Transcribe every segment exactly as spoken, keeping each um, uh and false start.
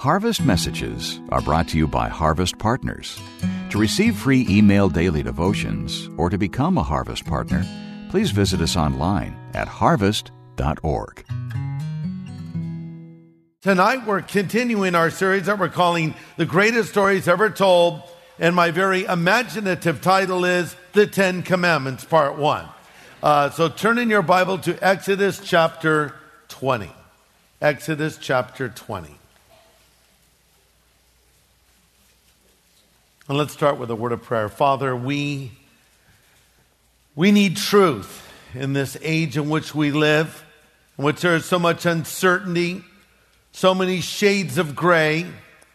Harvest Messages are brought to you by Harvest Partners. To receive free email daily devotions or to become a Harvest Partner, please visit us online at harvest dot org. Tonight we're continuing our series that we're calling The Greatest Stories Ever Told, and my very imaginative title is The Ten Commandments, Part One. Uh, so turn in your Bible to Exodus chapter twenty. Exodus chapter twenty. And let's start with a word of prayer. Father, we, we need truth in this age in which we live, in which there is so much uncertainty, so many shades of gray.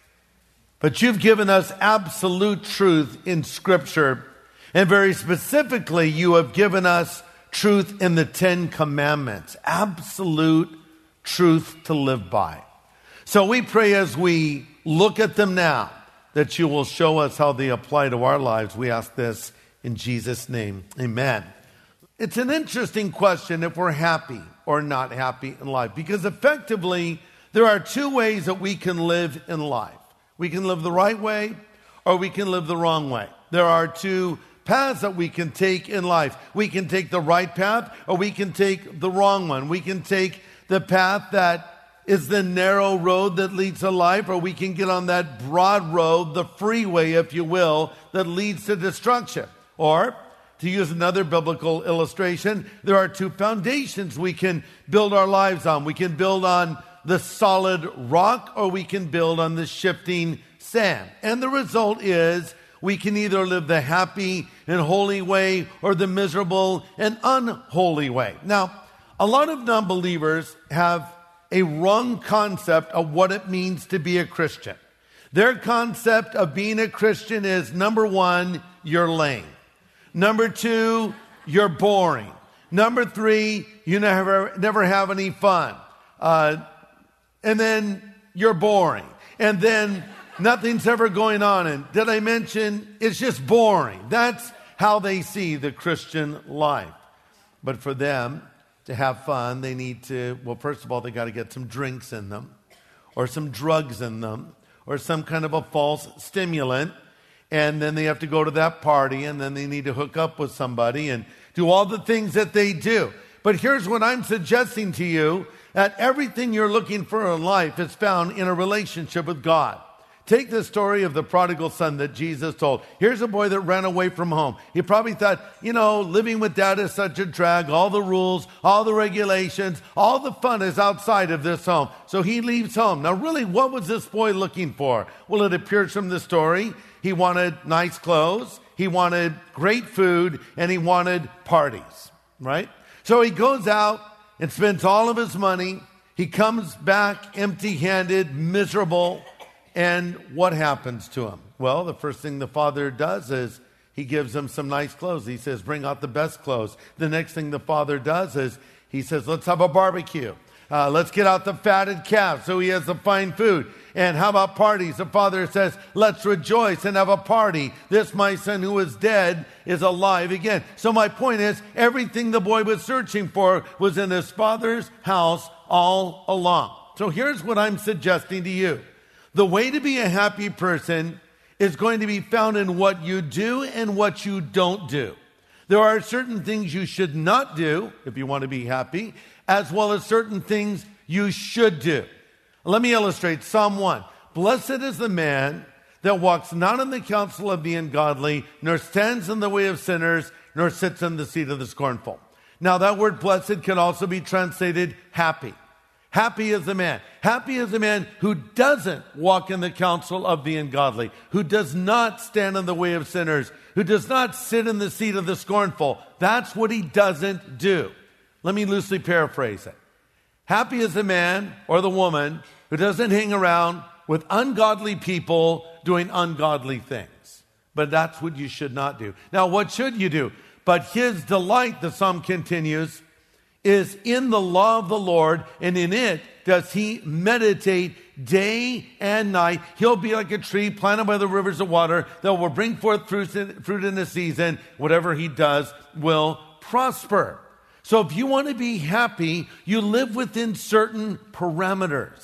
But you've given us absolute truth in Scripture. And very specifically, you have given us truth in the Ten Commandments. Absolute truth to live by. So we pray as we look at them now, that you will show us how they apply to our lives. We ask this in Jesus' name. Amen. It's an interesting question if we're happy or not happy in life, because effectively, there are two ways that we can live in life. We can live the right way or we can live the wrong way. There are two paths that we can take in life. We can take the right path or we can take the wrong one. We can take the path that is the narrow road that leads to life, or we can get on that broad road, the freeway, if you will, that leads to destruction. Or, to use another biblical illustration, there are two foundations we can build our lives on. We can build on the solid rock, or we can build on the shifting sand. And the result is we can either live the happy and holy way or the miserable and unholy way. Now, a lot of non-believers have a wrong concept of what it means to be a Christian. Their concept of being a Christian is, number one, you're lame. Number two, you're boring. Number three, you never, never have any fun. Uh, and then you're boring. And then nothing's ever going on. And did I mention it's just boring? That's how they see the Christian life. But for them to have fun, they need to, well, first of all, they got to get some drinks in them, or some drugs in them, or some kind of a false stimulant. And then they have to go to that party, and then they need to hook up with somebody and do all the things that they do. But here's what I'm suggesting to you, that everything you're looking for in life is found in a relationship with God. Take the story of the prodigal son that Jesus told. Here's a boy that ran away from home. He probably thought, you know, living with dad is such a drag. All the rules, all the regulations, all the fun is outside of this home. So he leaves home. Now, really, what was this boy looking for? Well, it appears from the story, he wanted nice clothes, he wanted great food, and he wanted parties, right? So he goes out and spends all of his money. He comes back empty-handed, miserable. And what happens to him? Well, the first thing the father does is he gives him some nice clothes. He says, bring out the best clothes. The next thing the father does is he says, let's have a barbecue. Uh, let's get out the fatted calf so he has the fine food. And how about parties? The father says, let's rejoice and have a party. This, my son who is dead, is alive again. So my point is, everything the boy was searching for was in his father's house all along. So here's what I'm suggesting to you. The way to be a happy person is going to be found in what you do and what you don't do. There are certain things you should not do if you want to be happy, as well as certain things you should do. Let me illustrate Psalm one. Blessed is the man that walks not in the counsel of the ungodly, nor stands in the way of sinners, nor sits in the seat of the scornful. Now that word blessed can also be translated happy. Happy is the man. Happy is the man who doesn't walk in the counsel of the ungodly, who does not stand in the way of sinners, who does not sit in the seat of the scornful. That's what he doesn't do. Let me loosely paraphrase it. Happy is the man or the woman who doesn't hang around with ungodly people doing ungodly things. But that's what you should not do. Now, what should you do? But his delight, the psalm continues, is in the law of the Lord, and in it does he meditate day and night. He'll be like a tree planted by the rivers of water that will bring forth fruit in, fruit in the season. Whatever he does will prosper. So if you want to be happy, you live within certain parameters.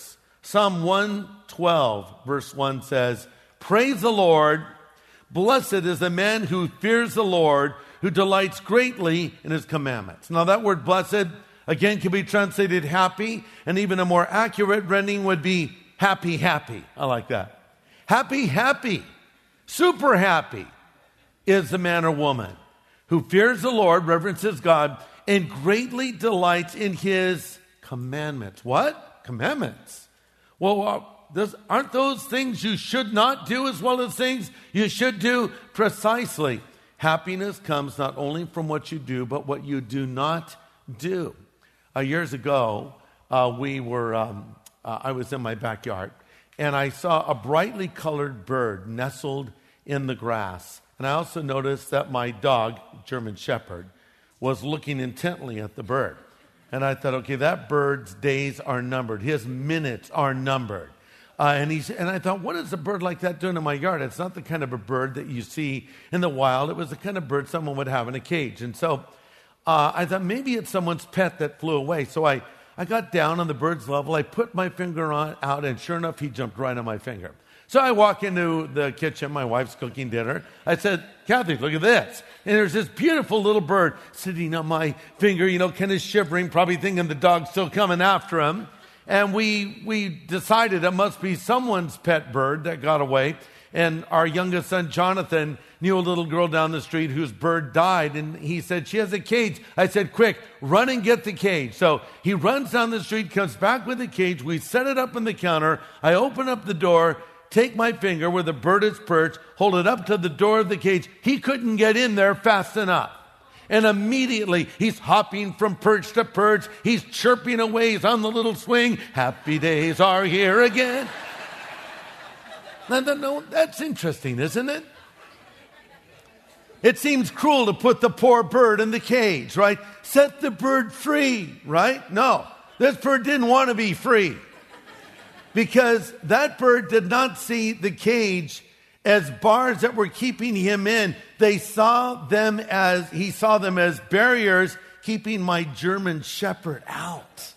Psalm one twelve, verse one says, "Praise the Lord. Blessed is the man who fears the Lord, who delights greatly in his commandments." Now that word blessed, again, can be translated happy, and even a more accurate rendering would be happy, happy. I like that. Happy, happy, super happy is the man or woman who fears the Lord, reverences God, and greatly delights in his commandments. What? Commandments. Well, uh, Those, aren't those things you should not do as well as things you should do? Precisely. Happiness comes not only from what you do, but what you do not do. Uh, years ago, uh, we were, um, uh, I was in my backyard, and I saw a brightly colored bird nestled in the grass. And I also noticed that my dog, German Shepherd, was looking intently at the bird. And I thought, okay, that bird's days are numbered. His minutes are numbered. Uh, and, he's, and I thought, what is a bird like that doing in my yard? It's not the kind of a bird that you see in the wild. It was the kind of bird someone would have in a cage. And so uh, I thought maybe it's someone's pet that flew away. So I, I got down on the bird's level. I put my finger on out, and sure enough, he jumped right on my finger. So I walk into the kitchen. My wife's cooking dinner. I said, "Kathy, look at this." And there's this beautiful little bird sitting on my finger, you know, kind of shivering, probably thinking the dog's still coming after him. And we we decided it must be someone's pet bird that got away. And our youngest son, Jonathan, knew a little girl down the street whose bird died. And he said, "She has a cage." I said, "Quick, run and get the cage." So he runs down the street, comes back with the cage. We set it up on the counter. I open up the door, take my finger where the bird is perched, hold it up to the door of the cage. He couldn't get in there fast enough. And immediately, he's hopping from perch to perch. He's chirping away. He's on the little swing. Happy days are here again. Now, no, that's interesting, isn't it? It seems cruel to put the poor bird in the cage, right? Set the bird free, right? No, this bird didn't want to be free. Because that bird did not see the cage as bars that were keeping him in. They saw them as, he saw them as barriers keeping my German Shepherd out.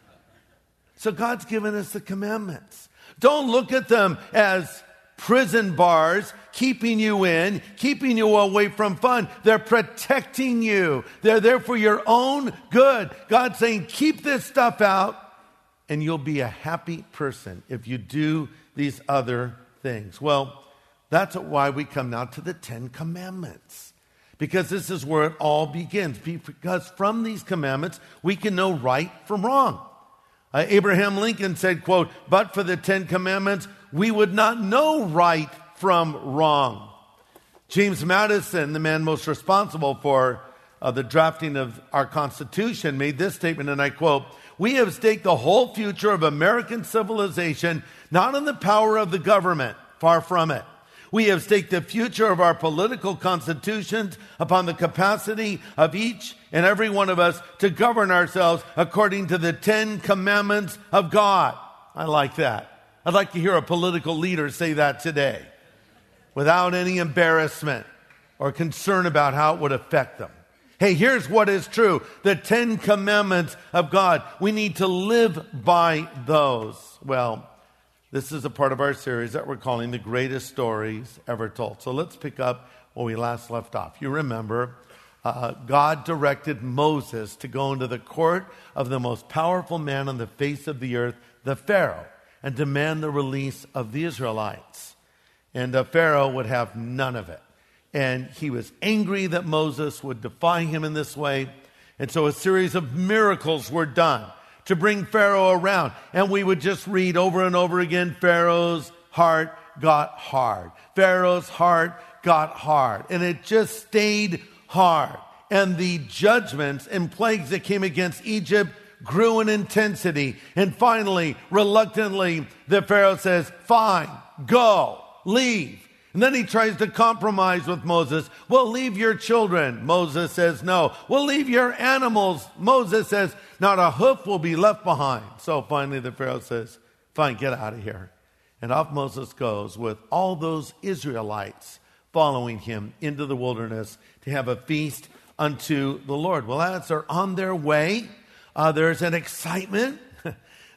So God's given us the commandments. Don't look at them as prison bars keeping you in, keeping you away from fun. They're protecting you. They're there for your own good. God's saying, keep this stuff out, and you'll be a happy person if you do these other things. Well, that's why we come now to the Ten Commandments. Because this is where it all begins. Because from these commandments, we can know right from wrong. Uh, Abraham Lincoln said, quote, "But for the Ten Commandments, we would not know right from wrong." James Madison, the man most responsible for uh, the drafting of our Constitution, made this statement, and I quote, "We have staked the whole future of American civilization not on the power of the government, far from it. We have staked the future of our political constitutions upon the capacity of each and every one of us to govern ourselves according to the Ten Commandments of God." I like that. I'd like to hear a political leader say that today without any embarrassment or concern about how it would affect them. Hey, here's what is true. The Ten Commandments of God. We need to live by those. Well, this is a part of our series that we're calling The Greatest Stories Ever Told. So let's pick up where we last left off. You remember, uh, God directed Moses to go into the court of the most powerful man on the face of the earth, the Pharaoh, and demand the release of the Israelites. And the Pharaoh would have none of it. And he was angry that Moses would defy him in this way. And so a series of miracles were done to bring Pharaoh around. And we would just read over and over again, Pharaoh's heart got hard. Pharaoh's heart got hard. And it just stayed hard. And the judgments and plagues that came against Egypt grew in intensity. And finally, reluctantly, the Pharaoh says, "Fine, go, leave." And then he tries to compromise with Moses. "Well, leave your children." Moses says, "No." "Well, leave your animals." Moses says, "Not a hoof will be left behind." So finally the Pharaoh says, "Fine, get out of here." And off Moses goes with all those Israelites following him into the wilderness to have a feast unto the Lord. Well, as they're on their way, uh, there's an excitement.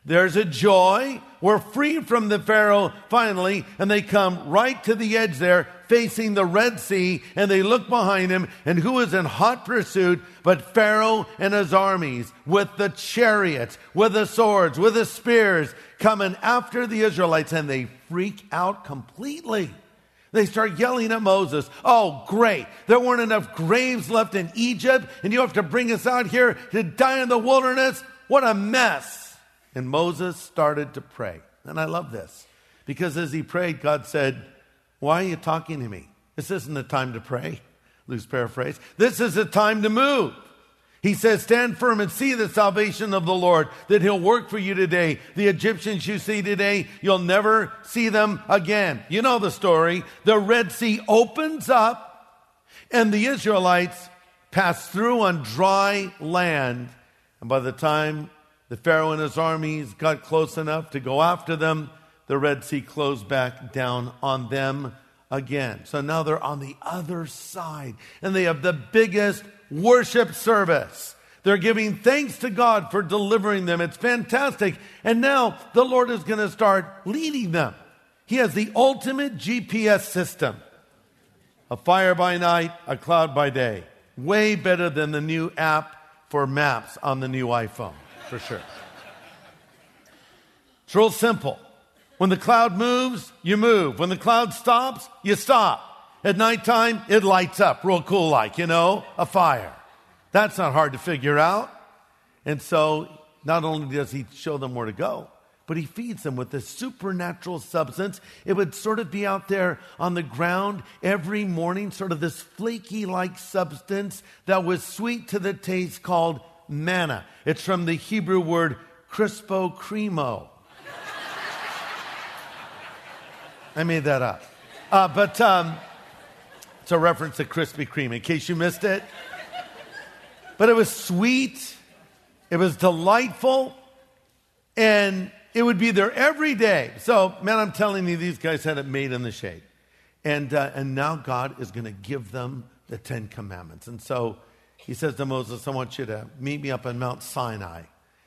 There's a joy. We're free from the Pharaoh finally, and they come right to the edge there, facing the Red Sea, and they look behind him, and who is in hot pursuit but Pharaoh and his armies, with the chariots, with the swords, with the spears, coming after the Israelites, and they freak out completely. They start yelling at Moses, oh, great, there weren't enough graves left in Egypt, and you have to bring us out here to die in the wilderness? What a mess. And Moses started to pray. And I love this, because as he prayed, God said, why are you talking to me? This isn't a time to pray. Loose paraphrase. This is a time to move. He says, stand firm and see the salvation of the Lord, that he'll work for you today. The Egyptians you see today, you'll never see them again. You know the story. The Red Sea opens up, and the Israelites pass through on dry land. And by the time the Pharaoh and his armies got close enough to go after them, the Red Sea closed back down on them again. So now they're on the other side, and they have the biggest worship service. They're giving thanks to God for delivering them. It's fantastic. And now the Lord is going to start leading them. He has the ultimate G P S system. A fire by night, a cloud by day. Way better than the new app for maps on the new iPhone. For sure. It's real simple. When the cloud moves, you move. When the cloud stops, you stop. At nighttime, it lights up real cool like, you know, a fire. That's not hard to figure out. And so not only does he show them where to go, but he feeds them with this supernatural substance. It would sort of be out there on the ground every morning, sort of this flaky-like substance that was sweet to the taste called manna. It's from the Hebrew word crispo cremo. I made that up. Uh, but um, it's a reference to Krispy Kreme, in case you missed it. But it was sweet. It was delightful. And it would be there every day. So, man, I'm telling you, these guys had it made in the shade. And, uh, and now God is going to give them the Ten Commandments. And so he says to Moses, I want you to meet me up on Mount Sinai.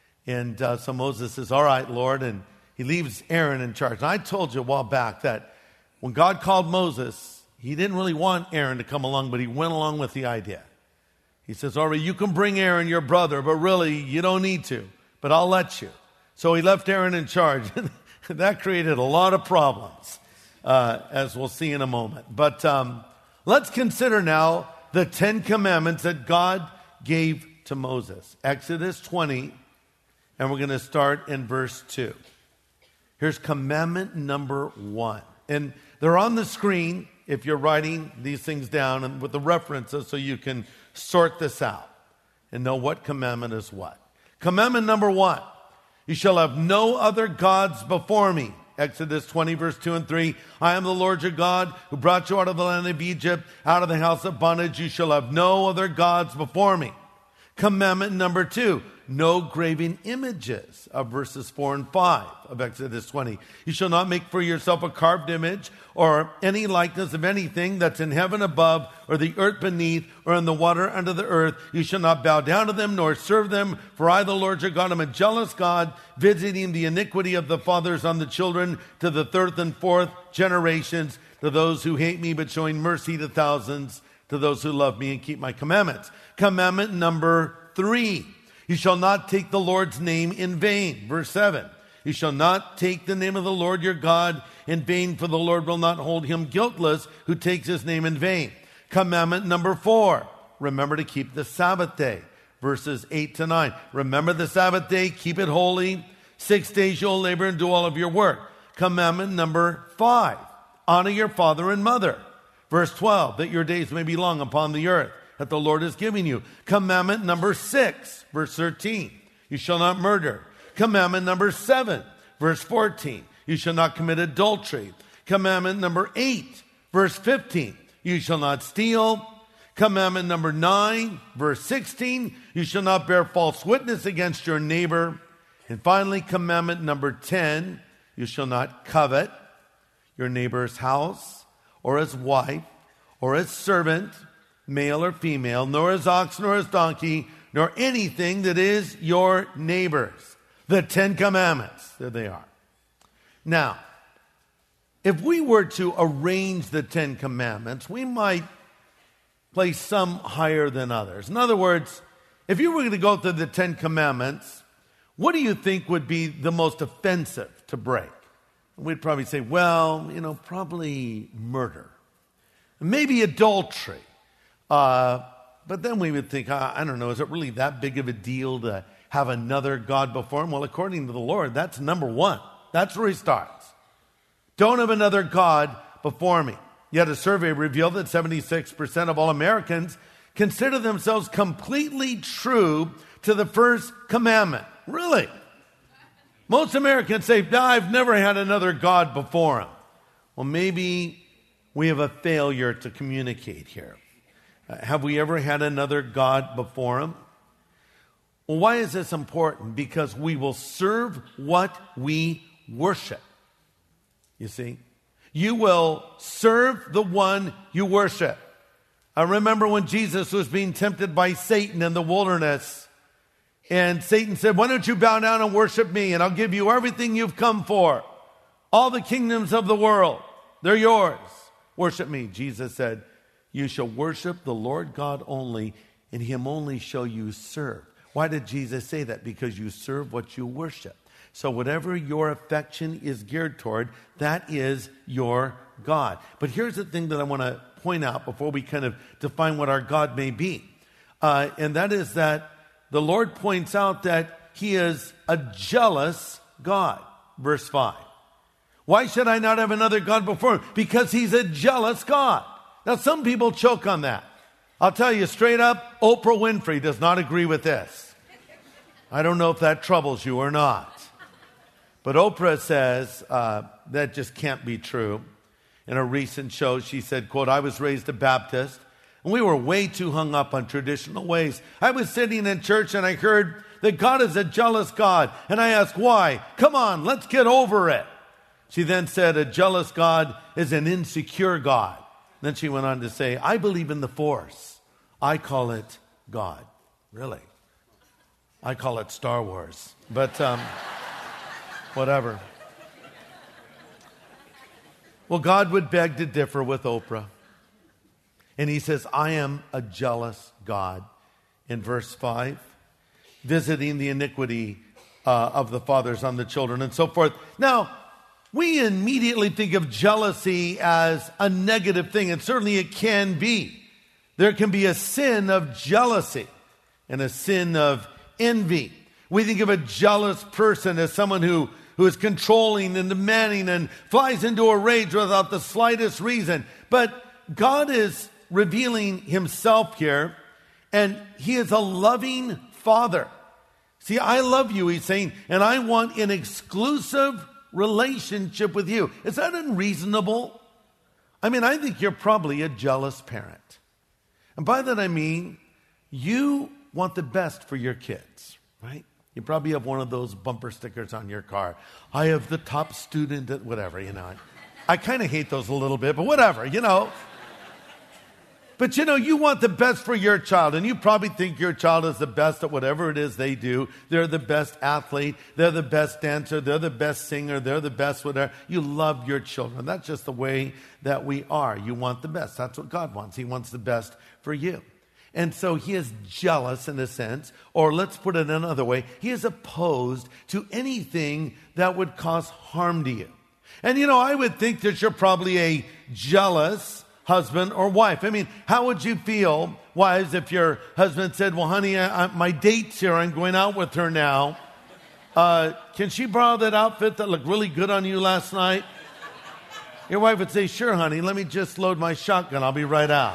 And uh, so Moses says, all right, Lord. And he leaves Aaron in charge. And I told you a while back that when God called Moses, he didn't really want Aaron to come along, but he went along with the idea. He says, all right, you can bring Aaron, your brother, but really you don't need to, but I'll let you. So he left Aaron in charge. That created a lot of problems, uh, as we'll see in a moment. But um, let's consider now the Ten Commandments that God gave to Moses. Exodus twenty, and we're going to start in verse two. Here's commandment number one. And they're on the screen if you're writing these things down and with the references so you can sort this out and know what commandment is what. Commandment number one, you shall have no other gods before me. Exodus twenty, verse two and three. I am the Lord your God who brought you out of the land of Egypt, out of the house of bondage. You shall have no other gods before me. Commandment number two, no graven images, of verses four and five of Exodus twenty. You shall not make for yourself a carved image or any likeness of anything that's in heaven above or the earth beneath or in the water under the earth. You shall not bow down to them nor serve them. For I, the Lord your God, am a jealous God, visiting the iniquity of the fathers on the children to the third and fourth generations, to those who hate me, but showing mercy to thousands, to those who love me and keep my commandments. Commandment number three. You shall not take the Lord's name in vain. Verse seven. You shall not take the name of the Lord your God in vain, for the Lord will not hold him guiltless who takes his name in vain. Commandment number four. Remember to keep the Sabbath day. Verses eight to nine. Remember the Sabbath day, keep it holy. Six days you'll labor and do all of your work. Commandment number five. Honor your father and mother. Verse twelve. That your days may be long upon the earth that the Lord is giving you. Commandment number six, verse thirteen, you shall not murder. Commandment number seven, verse fourteen, you shall not commit adultery. Commandment number eight, verse fifteen, you shall not steal. Commandment number nine, verse sixteen, you shall not bear false witness against your neighbor. And finally, commandment number ten, you shall not covet your neighbor's house or his wife or his servant, male or female, nor his ox, nor his donkey, nor anything that is your neighbor's. The Ten Commandments. There they are. Now, if we were to arrange the Ten Commandments, we might place some higher than others. In other words, if you were going to go through the Ten Commandments, what do you think would be the most offensive to break? We'd probably say, well, you know, probably murder. Maybe adultery. Uh, but then we would think, uh, I don't know, is it really that big of a deal to have another God before him? Well, according to the Lord, that's number one. That's where he starts. Don't have another God before me. Yet a survey revealed that seventy-six percent of all Americans consider themselves completely true to the first commandment. Really? Most Americans say, no, I've never had another God before him. Well, maybe we have a failure to communicate here. Uh, have we ever had another God before him? Well, why is this important? Because we will serve what we worship. You see? You will serve the one you worship. I remember when Jesus was being tempted by Satan in the wilderness, and Satan said, why don't you bow down and worship me, and I'll give you everything you've come for. All the kingdoms of the world, they're yours. Worship me. Jesus said, you shall worship the Lord God only, and him only shall you serve. Why did Jesus say that? Because you serve what you worship. So whatever your affection is geared toward, that is your God. But here's the thing that I want to point out before we kind of define what our God may be. Uh, and that is that the Lord points out that he is a jealous God. Verse five. Why should I not have another God before him? Because he's a jealous God. Now some people choke on that. I'll tell you straight up, Oprah Winfrey does not agree with this. I don't know if that troubles you or not. But Oprah says uh, that just can't be true. In a recent show, she said, quote, I was raised a Baptist, and we were way too hung up on traditional ways. I was sitting in church, and I heard that God is a jealous God. And I asked, why? Come on, let's get over it. She then said, a jealous God is an insecure God. Then she went on to say, I believe in the Force. I call it God. Really? I call it Star Wars. But... Um, Whatever. Well, God would beg to differ with Oprah. And he says, I am a jealous God. In verse five, visiting the iniquity uh, of the fathers on the children and so forth. Now, we immediately think of jealousy as a negative thing, and certainly it can be. There can be a sin of jealousy and a sin of envy. We think of a jealous person as someone who who is controlling and demanding and flies into a rage without the slightest reason. But God is revealing himself here, and he is a loving father. See, I love you, he's saying, and I want an exclusive relationship with you. Is that unreasonable? I mean, I think you're probably a jealous parent. And by that I mean, you want the best for your kids, right? You probably have one of those bumper stickers on your car. I have the top student at whatever, you know. I kind of hate those a little bit, but whatever, you know. But, you know, you want the best for your child, and you probably think your child is the best at whatever it is they do. They're the best athlete. They're the best dancer. They're the best singer. They're the best whatever. You love your children. That's just the way that we are. You want the best. That's what God wants. He wants the best for you. And so he is jealous in a sense, or let's put it another way, he is opposed to anything that would cause harm to you. And you know, I would think that you're probably a jealous husband or wife. I mean, how would you feel, wives, if your husband said, well, honey, I, I, my date's here, I'm going out with her now. Uh, can she borrow that outfit that looked really good on you last night? Your wife would say, sure, honey, let me just load my shotgun, I'll be right out.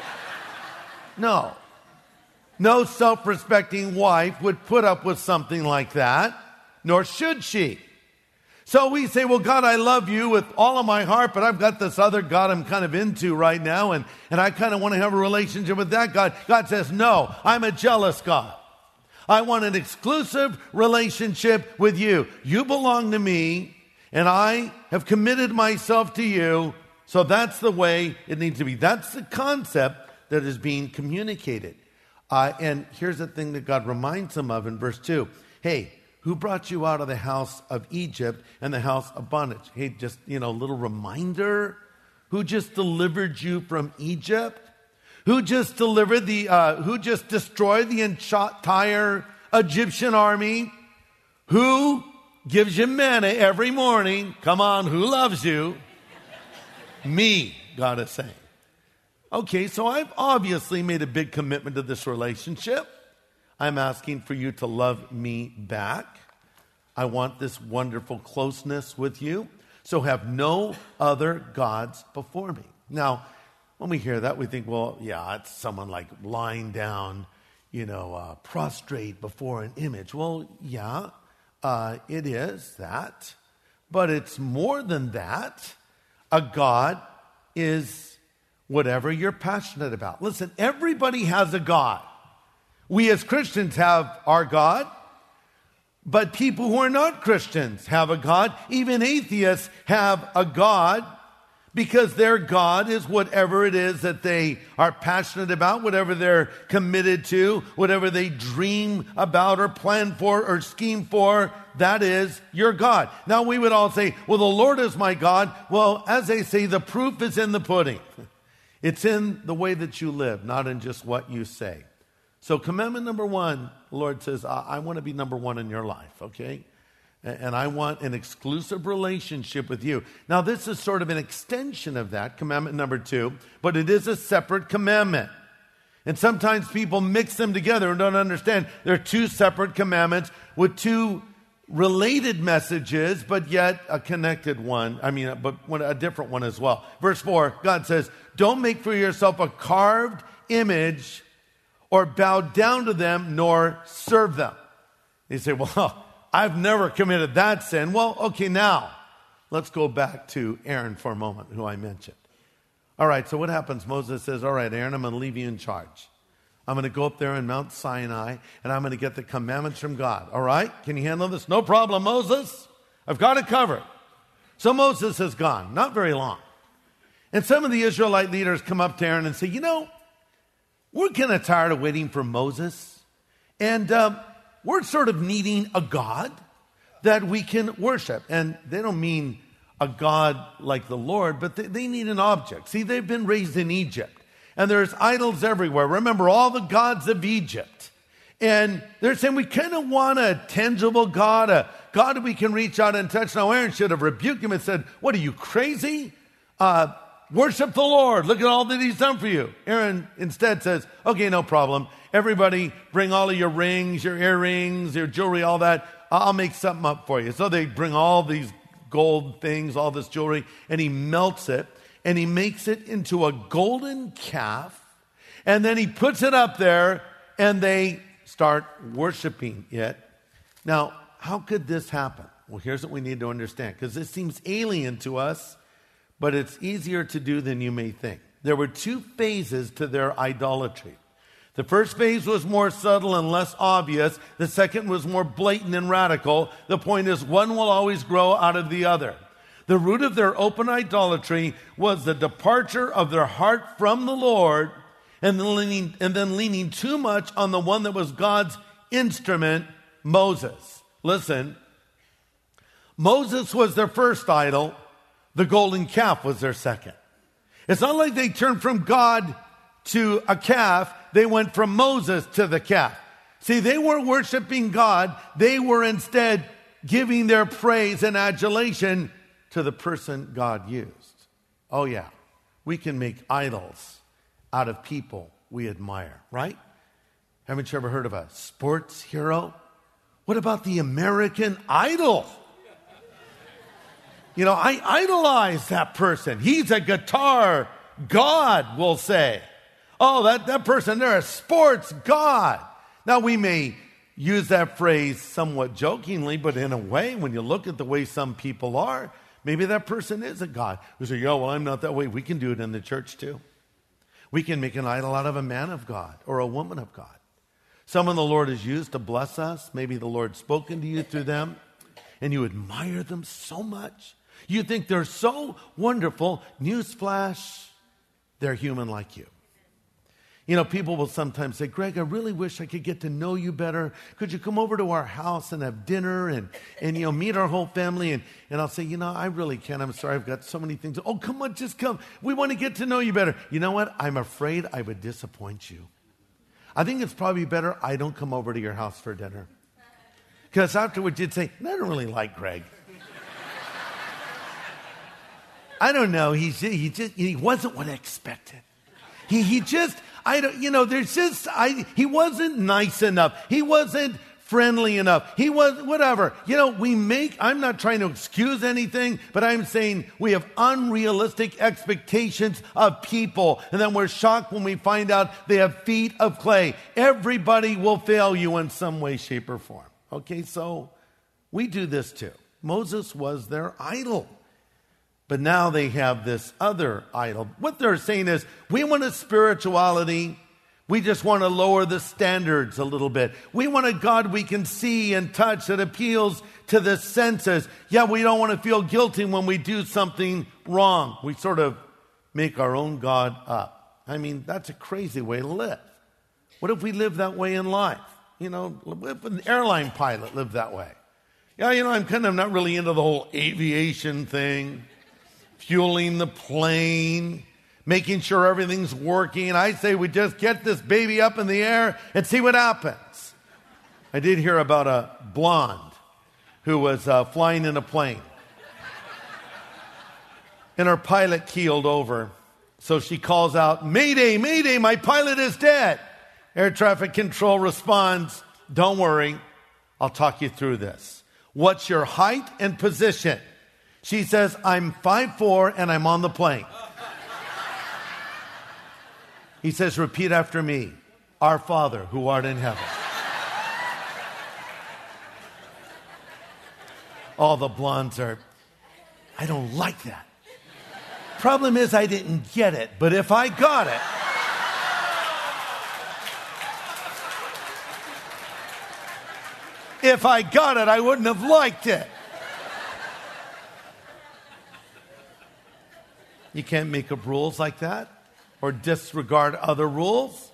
No. No self-respecting wife would put up with something like that, nor should she. So we say, well, God, I love you with all of my heart, but I've got this other God I'm kind of into right now, and, and I kind of want to have a relationship with that God. God says, no, I'm a jealous God. I want an exclusive relationship with you. You belong to me, and I have committed myself to you, so that's the way it needs to be. That's the concept that is being communicated. Uh, and here's the thing that God reminds them of in verse two. Hey, who brought you out of the house of Egypt and the house of bondage. Hey, just, you know, a little reminder. Who just delivered you from Egypt? Who just delivered the, uh, who just destroyed the entire Egyptian army? Who gives you manna every morning? Come on, who loves you? Me, God is saying. Okay, so I've obviously made a big commitment to this relationship. I'm asking for you to love me back. I want this wonderful closeness with you. So have no other gods before me. Now, when we hear that, we think, well, yeah, it's someone like lying down, you know, uh, prostrate before an image. Well, yeah, uh, it is that. But it's more than that. A God is whatever you're passionate about. Listen, everybody has a God. We as Christians have our God, but people who are not Christians have a God. Even atheists have a God because their God is whatever it is that they are passionate about, whatever they're committed to, whatever they dream about or plan for or scheme for. That is your God. Now we would all say, well, the Lord is my God. Well, as they say, the proof is in the pudding. It's in the way that you live, not in just what you say. So commandment number one, the Lord says, I, I want to be number one in your life, okay? And, and I want an exclusive relationship with you. Now, this is sort of an extension of that, commandment number two, but it is a separate commandment. And sometimes people mix them together and don't understand. They're two separate commandments with two related messages, but yet a connected one. I mean, but one, a different one as well. Verse four, God says, don't make for yourself a carved image or bow down to them, nor serve them. You say, well, I've never committed that sin. Well, okay, now, let's go back to Aaron for a moment, who I mentioned. All right, so what happens? Moses says, all right, Aaron, I'm going to leave you in charge. I'm going to go up there in Mount Sinai, and I'm going to get the commandments from God. All right? Can you handle this? No problem, Moses. I've got it covered. So Moses has gone, not very long. And some of the Israelite leaders come up to Aaron and say, you know, we're kind of tired of waiting for Moses, and um, we're sort of needing a God that we can worship. And they don't mean a God like the Lord, but they, they need an object. See, they've been raised in Egypt, and there's idols everywhere. Remember all the gods of Egypt. And they're saying we kind of want a tangible God, a God that we can reach out and touch. Now, Aaron should have rebuked him and said, what are you, crazy? Uh, Worship the Lord. Look at all that he's done for you. Aaron instead says, okay, no problem. Everybody bring all of your rings, your earrings, your jewelry, all that. I'll make something up for you. So they bring all these gold things, all this jewelry, and he melts it, and he makes it into a golden calf, and then he puts it up there, and they start worshiping it. Now, how could this happen? Well, here's what we need to understand, because this seems alien to us, but it's easier to do than you may think. There were two phases to their idolatry. The first phase was more subtle and less obvious. The second was more blatant and radical. The point is, one will always grow out of the other. The root of their open idolatry was the departure of their heart from the Lord and then leaning, and then leaning too much on the one that was God's instrument, Moses. Listen, Moses was their first idol. The golden calf was their second. It's not like they turned from God to a calf. They went from Moses to the calf. See, they weren't worshiping God. They were instead giving their praise and adulation to the person God used. Oh yeah, we can make idols out of people we admire, right? Haven't you ever heard of a sports hero? What about the American Idol? You know, I idolize that person. He's a guitar god, we'll say. Oh, that, that person, they're a sports god. Now, we may use that phrase somewhat jokingly, but in a way, when you look at the way some people are, maybe that person is a god. We say, yo, well, I'm not that way. We can do it in the church too. We can make an idol out of a man of God or a woman of God. Someone the Lord has used to bless us. Maybe the Lord's spoken to you through them, and you admire them so much. You think they're so wonderful. Newsflash, they're human like you. You know, people will sometimes say, Greg, I really wish I could get to know you better. Could you come over to our house and have dinner and, and you know, meet our whole family? And, and I'll say, you know, I really can't. I'm sorry. I've got so many things. Oh, come on, just come. We want to get to know you better. You know what? I'm afraid I would disappoint you. I think it's probably better I don't come over to your house for dinner. Because afterwards you'd say, I don't really like Greg. I don't know. He's, he just, he wasn't what I expected. He, he just, I don't, you know, there's just, I, he wasn't nice enough. He wasn't friendly enough. He was, whatever. You know, we make, I'm not trying to excuse anything, but I'm saying we have unrealistic expectations of people. And then we're shocked when we find out they have feet of clay. Everybody will fail you in some way, shape, or form. Okay, so we do this too. Moses was their idol. But now they have this other idol. What they're saying is, we want a spirituality. We just want to lower the standards a little bit. We want a God we can see and touch that appeals to the senses. Yeah, we don't want to feel guilty when we do something wrong. We sort of make our own God up. I mean, that's a crazy way to live. What if we live that way in life? You know, if an airline pilot lived that way? Yeah, you know, I'm kind of not really into the whole aviation thing. Fueling the plane, making sure everything's working. I say we just get this baby up in the air and see what happens. I did hear about a blonde who was uh, flying in a plane. And her pilot keeled over. So she calls out, Mayday, Mayday, my pilot is dead. Air traffic control responds, don't worry, I'll talk you through this. What's your height and position? She says, I'm five foot four and I'm on the plane. He says, repeat after me. Our Father who art in heaven. All the blondes are, I don't like that. Problem is I didn't get it, but if I got it, if I got it, I wouldn't have liked it. You can't make up rules like that or disregard other rules.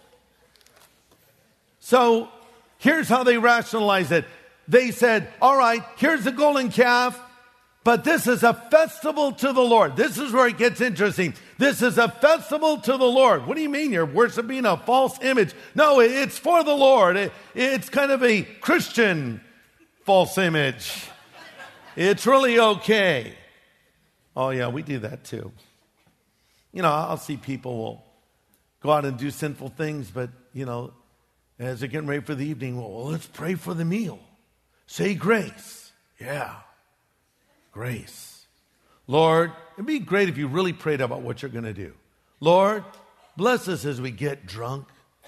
So here's how they rationalize it. They said, all right, here's the golden calf, but this is a festival to the Lord. This is where it gets interesting. This is a festival to the Lord. What do you mean you're worshiping a false image? No, it's for the Lord. It, it's kind of a Christian false image. It's really okay. Oh yeah, we do that too. You know, I'll see people will go out and do sinful things, but, you know, as they're getting ready for the evening, well, let's pray for the meal. Say grace. Yeah, grace. Lord, it'd be great if you really prayed about what you're going to do. Lord, bless us as we get drunk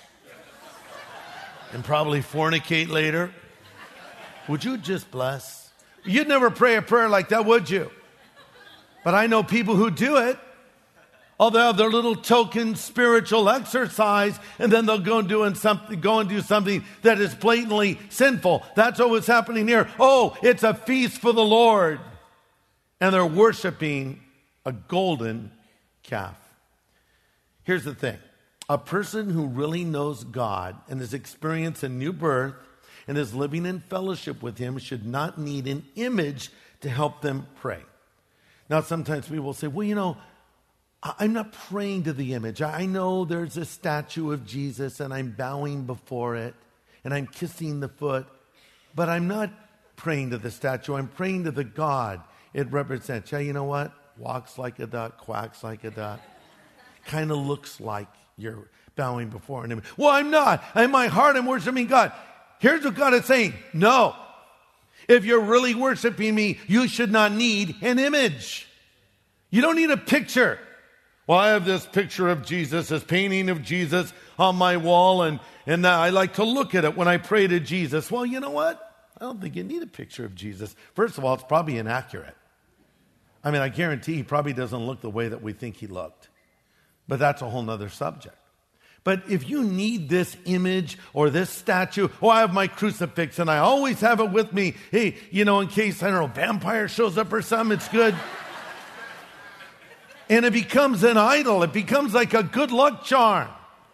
and probably fornicate later. Would you just bless? You'd never pray a prayer like that, would you? But I know people who do it. Oh, they'll have their little token spiritual exercise, and then they'll go and do something, go and do something that is blatantly sinful. That's what was happening here. Oh, it's a feast for the Lord. And they're worshiping a golden calf. Here's the thing. A person who really knows God and has experienced a new birth and is living in fellowship with Him should not need an image to help them pray. Now, sometimes people will say, well, you know, I'm not praying to the image. I know there's a statue of Jesus and I'm bowing before it and I'm kissing the foot, but I'm not praying to the statue. I'm praying to the God it represents. Yeah, you know what? Walks like a duck, quacks like a duck. Kind of looks like you're bowing before an image. Well, I'm not. In my heart, I'm worshiping God. Here's what God is saying. No. If you're really worshiping me, you should not need an image. You don't need a picture. Well, I have this picture of Jesus, this painting of Jesus on my wall, and, and I like to look at it when I pray to Jesus. Well, you know what? I don't think you need a picture of Jesus. First of all, it's probably inaccurate. I mean, I guarantee he probably doesn't look the way that we think he looked. But that's a whole nother subject. But if you need this image or this statue, oh, I have my crucifix and I always have it with me. Hey, you know, in case, I don't know, vampire shows up or something, it's good. And it becomes an idol. It becomes like a good luck charm.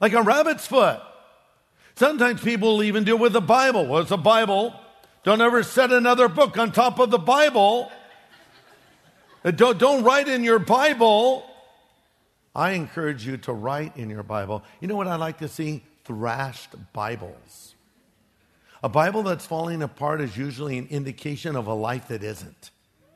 like a rabbit's foot. Sometimes people will even deal with the Bible. Well, it's a Bible. Don't ever set another book on top of the Bible. Don't, don't write in your Bible. I encourage you to write in your Bible. You know what I like to see? Thrashed Bibles. A Bible that's falling apart is usually an indication of a life that isn't.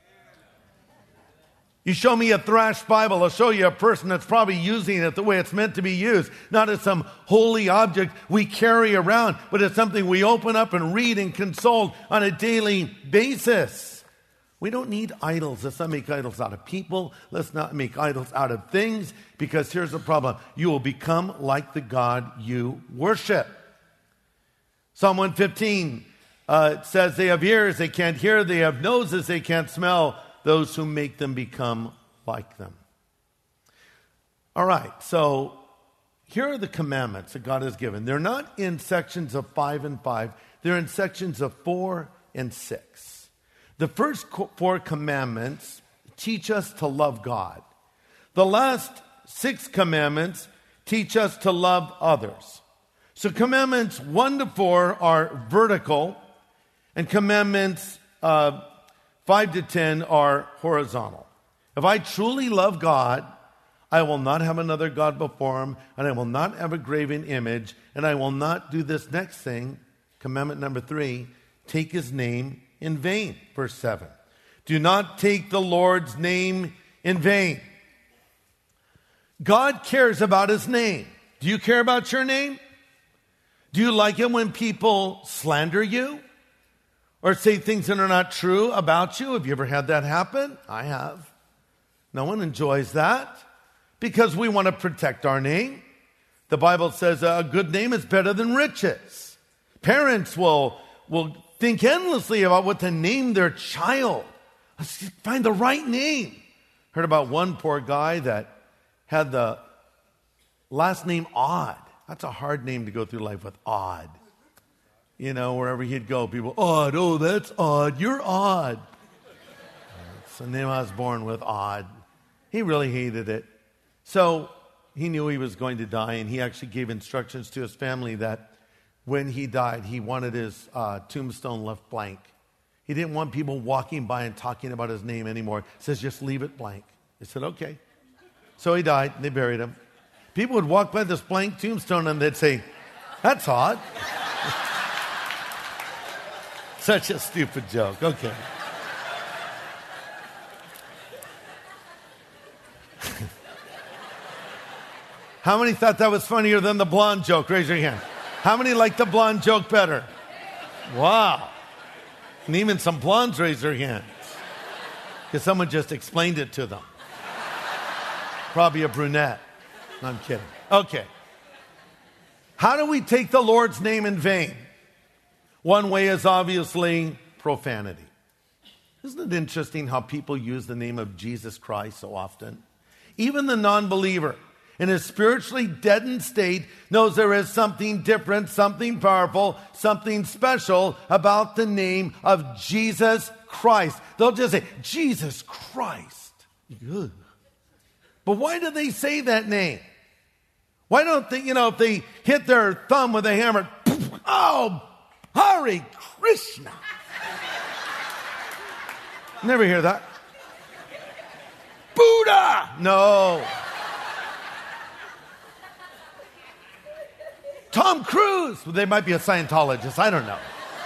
You show me a thrashed Bible, I'll show you a person that's probably using it the way it's meant to be used. Not as some holy object we carry around, but as something we open up and read and consult on a daily basis. We don't need idols. Let's not make idols out of people. Let's not make idols out of things, because here's the problem. You will become like the God you worship. Psalm one fifteen uh, says, they have ears, they can't hear. They have noses, they can't smell. Those who make them become like them. All right, so here are the commandments that God has given. They're not in sections of five and five. They're in sections of four and six. The first four commandments teach us to love God. The last six commandments teach us to love others. So commandments one to four are vertical, and commandments uh, five to ten are horizontal. If I truly love God, I will not have another God before him, and I will not have a graven image, and I will not do this next thing. Commandment number three, take his name in vain. Verse seven. Do not take the Lord's name in vain. God cares about his name. Do you care about your name? Do you like it when people slander you? Or say things that are not true about you? Have you ever had that happen? I have. No one enjoys that because we want to protect our name. The Bible says a good name is better than riches. Parents will, will think endlessly about what to name their child. Let's find the right name. Heard about one poor guy that had the last name Odd. That's a hard name to go through life with, Odd. You know, wherever he'd go, people, Odd, oh, that's odd, you're odd. It's the name I was born with, Odd. He really hated it. So he knew he was going to die, and he actually gave instructions to his family that when he died, he wanted his uh, tombstone left blank. He didn't want people walking by and talking about his name anymore. He says, just leave it blank. They said, okay. So he died, and they buried him. People would walk by this blank tombstone, and they'd say, that's odd. Such a stupid joke. Okay. How many thought that was funnier than the blonde joke? Raise your hand. How many like the blonde joke better? Wow. And even some blondes raise their hands. Because someone just explained it to them. Probably a brunette. No, I'm kidding. Okay. How do we take the Lord's name in vain? One way is obviously profanity. Isn't it interesting how people use the name of Jesus Christ so often? Even the non-believer, in a spiritually deadened state, knows there is something different, something powerful, something special about the name of Jesus Christ. They'll just say, Jesus Christ. Ugh. But why do they say that name? Why don't they, you know, if they hit their thumb with a hammer, oh, Hare Krishna. Never hear that. Buddha. No. Tom Cruise. Well, they might be a Scientologist. I don't know.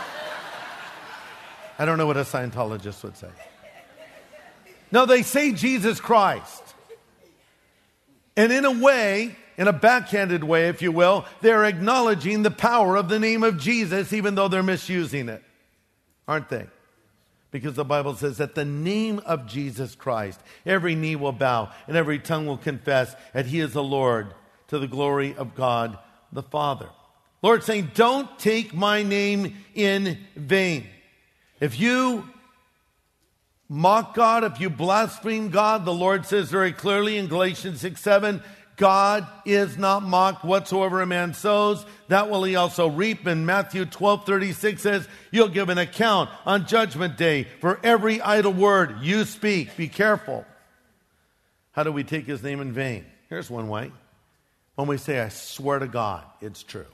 I don't know what a Scientologist would say. No, they say Jesus Christ. And in a way, in a backhanded way, if you will, they're acknowledging the power of the name of Jesus, even though they're misusing it. Aren't they? Because the Bible says that the name of Jesus Christ, every knee will bow and every tongue will confess that he is the Lord, to the glory of God the Father. Lord saying, don't take my name in vain. If you mock God, if you blaspheme God, the Lord says very clearly in Galatians six seven, God is not mocked. Whatsoever a man sows, that will he also reap. And Matthew twelve thirty-six says, you'll give an account on judgment day for every idle word you speak. Be careful. How do we take his name in vain? Here's one way. when we say, I swear to God, it's true.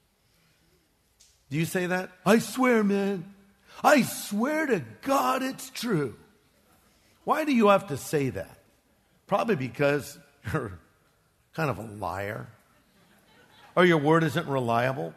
Do you say that? I swear, man. I swear to God it's true. Why do you have to say that? Probably because you're kind of a liar. Or your word isn't reliable.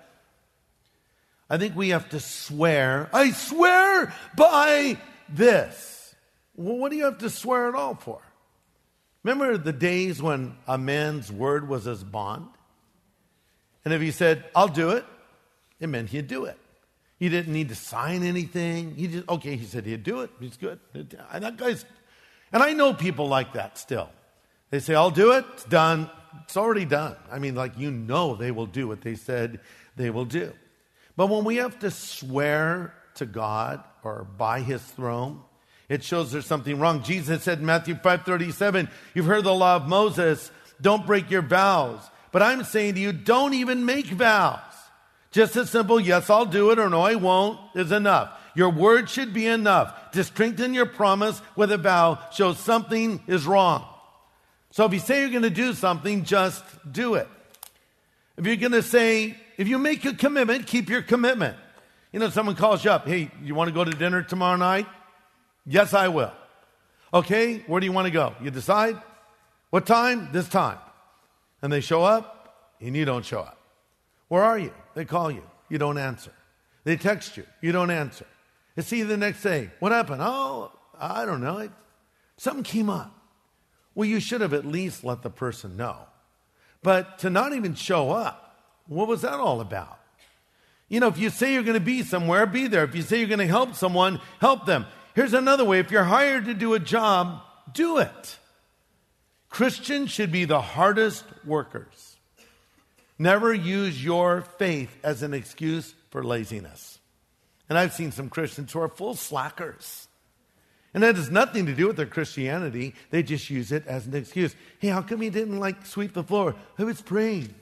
I think we have to swear. I swear by this. Well, what do you have to swear at all for? Remember the days when a man's word was his bond? And if he said, I'll do it, it meant he'd do it. He didn't need to sign anything. He just, okay, he said he'd do it. He's good. And that guy's, and I know people like that still. They say, I'll do it. It's done. It's already done. I mean, like, you know they will do what they said they will do. But when we have to swear to God or by his throne, it shows there's something wrong. Jesus said in Matthew five thirty-seven, you've heard the law of Moses, don't break your vows. But I'm saying to you, don't even make vows. Just a simple, yes, I'll do it, or no, I won't, is enough. Your word should be enough. To strengthen your promise with a vow shows something is wrong. So if you say you're going to do something, just do it. If you're going to say, if you make a commitment, keep your commitment. You know, someone calls you up, hey, you want to go to dinner tomorrow night? Yes, I will. Okay, where do you want to go? You decide? What time? This time. And they show up, and you don't show up. Where are you? They call you. You don't answer. They text you. You don't answer. They see you the next day. What happened? Oh, I don't know. It, something came up. Well, you should have at least let the person know. But to not even show up, what was that all about? You know, if you say you're going to be somewhere, be there. If you say you're going to help someone, help them. Here's another way. If you're hired to do a job, do it. Christians should be the hardest workers. Never use your faith as an excuse for laziness. And I've seen some Christians who are full slackers. And that has nothing to do with their Christianity. They just use it as an excuse. Hey, how come you didn't like sweep the floor? I was praying.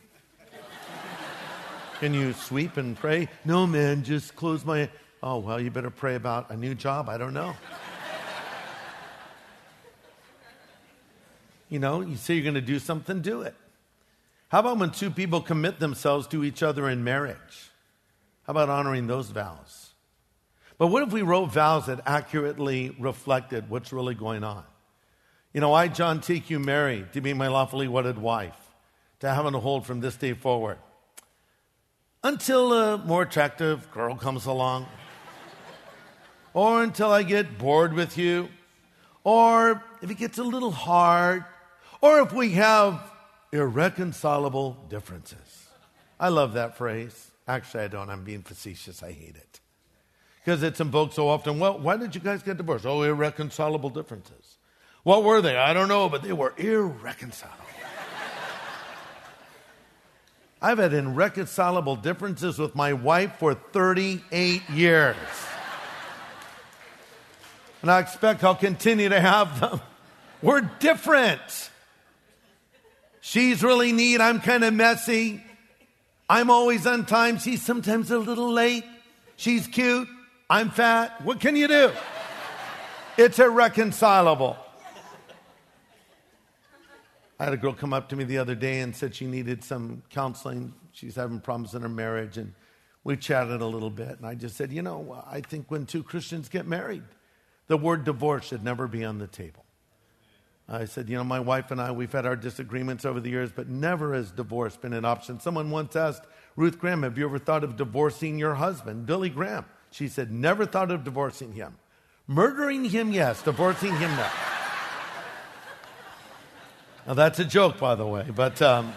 Can you sweep and pray? No, man, just close my... Oh, well, you better pray about a new job. I don't know. You know, you say you're going to do something, do it. How about when two people commit themselves to each other in marriage? How about honoring those vows? But what if we wrote vows that accurately reflected what's really going on? You know, I, John, take you, Mary, to be my lawfully wedded wife, to have and to hold from this day forward, until a more attractive girl comes along, or until I get bored with you, or if it gets a little hard, or if we have irreconcilable differences. I love that phrase. Actually, I don't. I'm being facetious. I hate it. Because it's invoked so often. Well, why did you guys get divorced? Oh, irreconcilable differences. What were they? I don't know, but they were irreconcilable. I've had irreconcilable differences with my wife for thirty-eight years. And I expect I'll continue to have them. We're different. She's really neat. I'm kind of messy. I'm always on time. She's sometimes a little late. She's cute. I'm fat. What can you do? It's irreconcilable. I had a girl come up to me the other day and said she needed some counseling. She's having problems in her marriage, and we chatted a little bit. And I just said, you know, I think when two Christians get married, the word divorce should never be on the table. I said, you know, my wife and I, we've had our disagreements over the years, but never has divorce been an option. Someone once asked Ruth Graham, have you ever thought of divorcing your husband, Billy Graham? She said, never thought of divorcing him. Murdering him, yes. Divorcing him, no. Now, that's a joke, by the way, but um,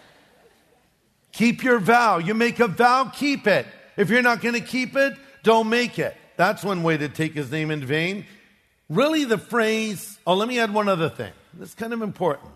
keep your vow. You make a vow, keep it. If you're not going to keep it, don't make it. That's one way to take his name in vain. Really, the phrase, oh, let me add one other thing. This is kind of important.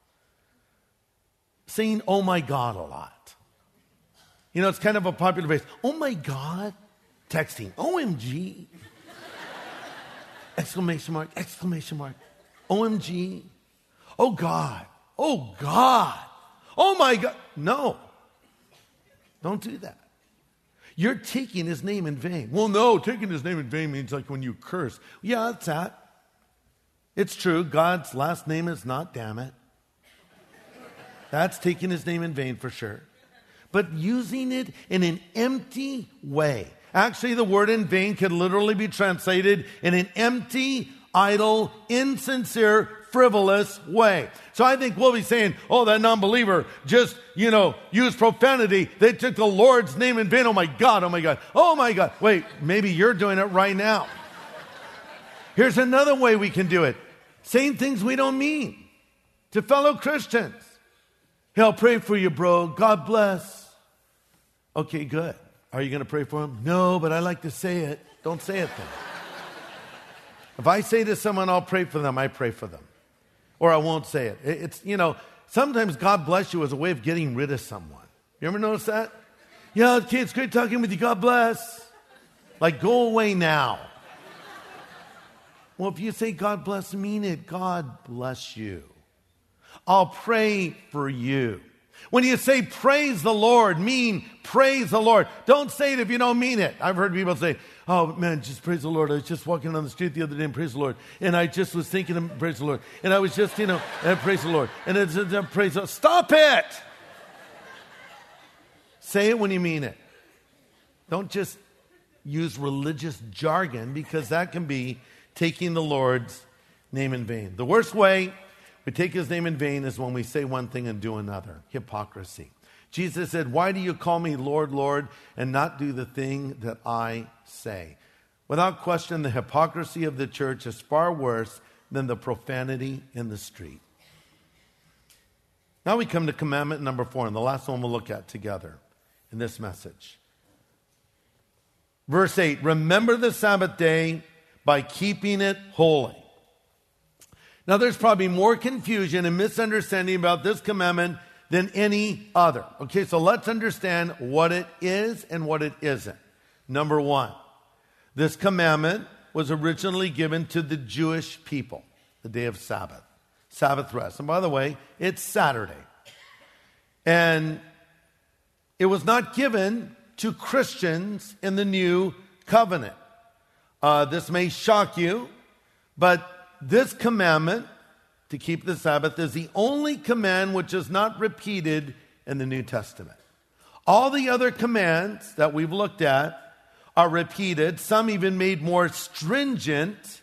Saying, oh my God, a lot. You know, it's kind of a popular phrase. Oh my God. Texting, O M G. Exclamation mark, exclamation mark. O M G. Oh God. Oh God. Oh my God. No. Don't do that. You're taking his name in vain. Well, no, taking his name in vain means like when you curse. Yeah, that's that. It's true. God's last name is not damn it. That's taking his name in vain for sure. But using it in an empty way. Actually, the word in vain can literally be translated in an empty, idle, insincere, frivolous way. So I think we'll be saying, oh, that non-believer just, you know, used profanity. They took the Lord's name in vain. Oh my God, oh my God, oh my God. Wait, maybe you're doing it right now. Here's another way we can do it. Saying things we don't mean to fellow Christians. Hey, I'll pray for you, bro. God bless. Okay, good. Are you going to pray for him? No, but I like to say it. Don't say it then. If I say to someone, I'll pray for them, I pray for them. Or I won't say it. It's, you know, sometimes God bless you as a way of getting rid of someone. You ever notice that? Yeah, okay, it's great talking with you. God bless. Like, go away now. Well, if you say God bless, mean it. God bless you. I'll pray for you. When you say praise the Lord, mean praise the Lord. Don't say it if you don't mean it. I've heard people say, oh man, just praise the Lord. I was just walking on the street the other day and praise the Lord. And I just was thinking of praise the Lord. And I was just, you know, and praise the Lord. And it's uh, praise the Lord. Stop it. Say it when you mean it. Don't just use religious jargon, because that can be taking the Lord's name in vain. The worst way we take his name in vain is when we say one thing and do another. Hypocrisy. Jesus said, why do you call me Lord, Lord, and not do the thing that I say? Without question, the hypocrisy of the church is far worse than the profanity in the street. Now we come to commandment number four, and the last one we'll look at together in this message. Verse eight, remember the Sabbath day by keeping it holy. Now, there's probably more confusion and misunderstanding about this commandment than any other. Okay, so let's understand what it is and what it isn't. Number one, this commandment was originally given to the Jewish people, the day of Sabbath, Sabbath rest. And by the way, it's Saturday. And it was not given to Christians in the new covenant. Uh, this may shock you, but this commandment to keep the Sabbath is the only command which is not repeated in the New Testament. All the other commands that we've looked at are repeated, some even made more stringent.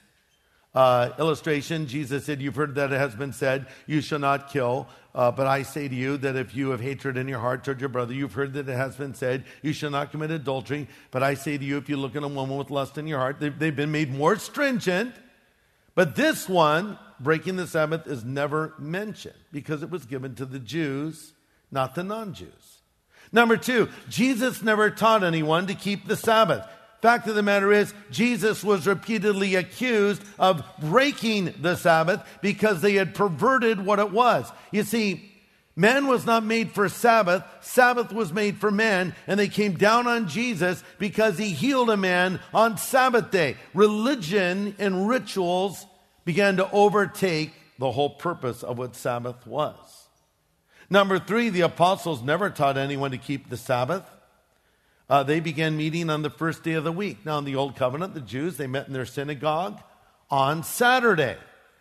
Uh, illustration, Jesus said, you've heard that it has been said, you shall not kill. Uh, but I say to you that if you have hatred in your heart toward your brother, you've heard that it has been said, you shall not commit adultery. But I say to you, if you look at a woman with lust in your heart, they've, they've been made more stringent. But this one, breaking the Sabbath, is never mentioned because it was given to the Jews, not the non-Jews. Number two, Jesus never taught anyone to keep the Sabbath. Fact of the matter is, Jesus was repeatedly accused of breaking the Sabbath because they had perverted what it was. You see, man was not made for Sabbath. Sabbath was made for man, and they came down on Jesus because he healed a man on Sabbath day. Religion and rituals began to overtake the whole purpose of what Sabbath was. Number three, the apostles never taught anyone to keep the Sabbath. Uh, they began meeting on the first day of the week. Now, in the Old Covenant, the Jews, they met in their synagogue on Saturday.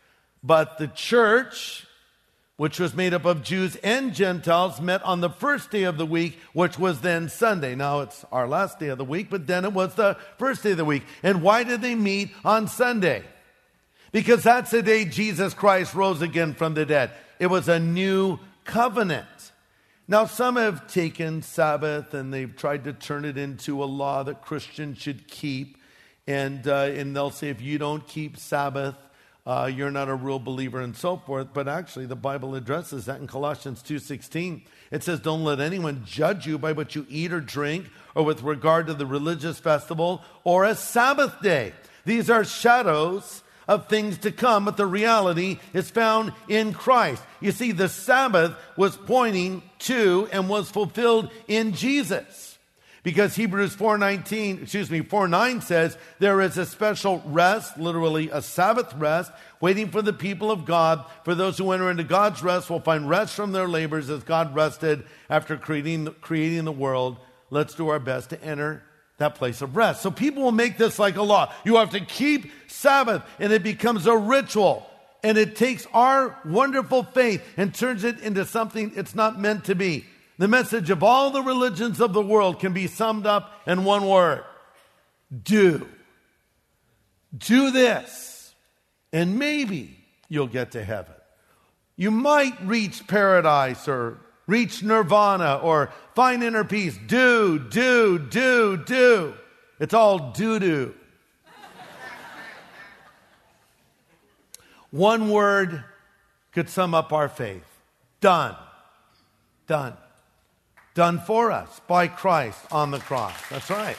But the church, which was made up of Jews and Gentiles, met on the first day of the week, which was then Sunday. Now, it's our last day of the week, but then it was the first day of the week. And why did they meet on Sunday? Because that's the day Jesus Christ rose again from the dead. It was a new covenant. Now, some have taken Sabbath and they've tried to turn it into a law that Christians should keep. And, uh, and they'll say, if you don't keep Sabbath, uh, you're not a real believer and so forth. But actually, the Bible addresses that in Colossians two sixteen. It says, don't let anyone judge you by what you eat or drink, or with regard to the religious festival, or a Sabbath day. These are shadows of things to come, but the reality is found in Christ. You see, the Sabbath was pointing to and was fulfilled in Jesus. Because Hebrews four nineteen, excuse me, four nine says, there is a special rest, literally a Sabbath rest, waiting for the people of God. For those who enter into God's rest will find rest from their labors as God rested after creating, creating the world. Let's do our best to enter that place of rest. So people will make this like a law. You have to keep Sabbath, and it becomes a ritual. and it takes our wonderful faith and turns it into something it's not meant to be. The message of all the religions of the world can be summed up in one word. Do. Do this, and maybe you'll get to heaven. You might reach paradise or reach nirvana or find inner peace. Do, do, do, do. It's all doo-doo. One word could sum up our faith. Done. Done. Done for us by Christ on the cross. That's right.